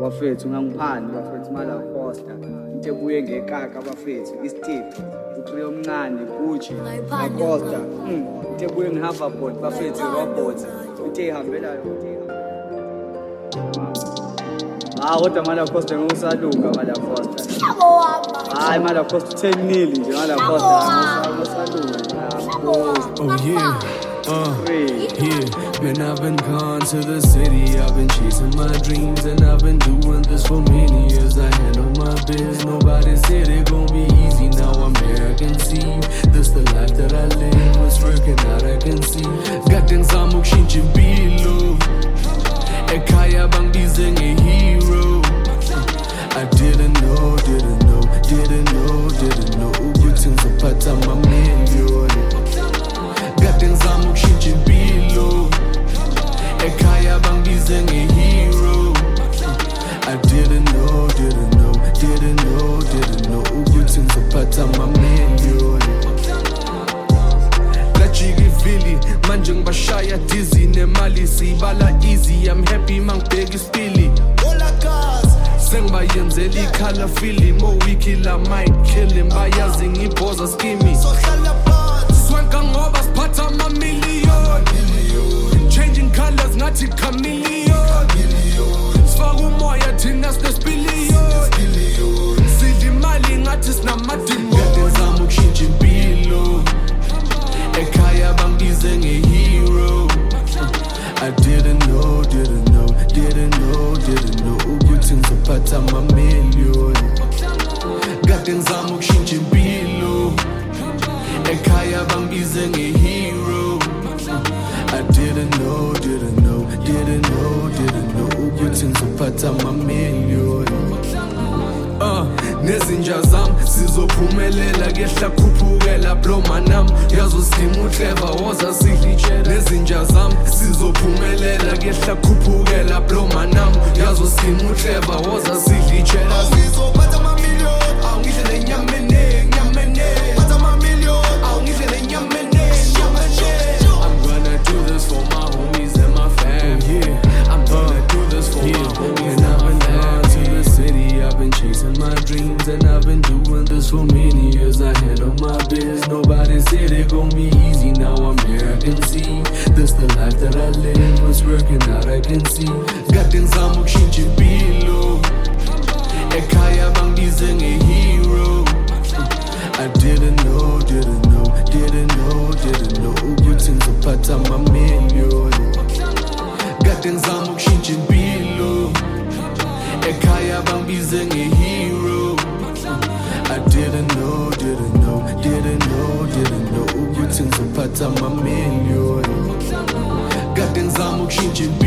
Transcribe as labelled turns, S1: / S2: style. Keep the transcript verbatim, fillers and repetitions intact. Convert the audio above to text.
S1: bafethu ungangiphani bafethu mala Costa into ebuye ngekaka bafethu isithixo uqhiyo omncane Gucci na Costa into ebuye ngeHoverboard bafethu robot into ehambela ah kodwa mala Costa ngokusaluka mala Costa hayi mala Costa ten nil nje mala Costa ngokusaluka
S2: oh yeah Uh, yeah, man, I've been gone to the city. I've been chasing my dreams, and I've been doing this for many years. I handle my biz. Nobody said it gon' be easy. Now I'm here, I can see this the life that I live. What's working out, I can see. Got things I'm ukshinchi below. Ekaya bang bizeng a hero. I didn't know, didn't know, didn't know, didn't know. Ubutin so pata my million. Got things I'm ukshinchi below. Ekaya bang bizeng a hero. I didn't know, didn't know, didn't know, didn't know. Ubutin so pata my million. Gajigi Philly, manje ngibashaya dizzy nemali sibala easy. I'm happy mangibheka isipili. Ola cars sengibayenzela ikhala film mo wiki la might kill him bayazi ngibhoza skimi. So hlala phansi swanka ngoba siphatha ama million. Changing colors ngathi chameleon. Sifaka umoya thina sinesipilion. Sidla imali ngathi sinamadimon. Ngenzama ukushintsha impilo. Ekaya bang bizeng a hero. I didn't know, didn't know, didn't know, didn't know. Ubutin so pata my million. Got things I'm ukshinchi below. Ekaya bang bizeng a hero. I didn't know, didn't know, didn't know, didn't know. Ubutin so pata my million. Uh, nezinja zam sizophumelela kehla khuphukela bro manam yazo simu clever woza sihlitshela nezinja zam sizophumelela kehla khuphukela bro manam yazo simu clever woza sihlitshela sizophatha ama million awungihle lenyamene nyamene patha ama million awungihle lenyamene nyamene I'm gonna do this for my homies and my fam. Oh, yeah, I'm gonna do this for yeah. my homies and I've been down to the city. I've been chasing my dreams and I've been doing this for many years. I handle my biz. Nobody said it gon' be easy. Now I'm here, I can see this the life that I live. What's working out, I can see. Got things I'm ukshinchi below. Ekaya bang bizeng a hero. I didn't know, didn't know, didn't know, didn't know. Ubutin so pata my million. Got things I'm ukshinchi below. Ekaya bang bizeng a hero. I didn't know, didn't know, didn't know, didn't know. Ubutin so pata my million. Got things I'm ukshinchi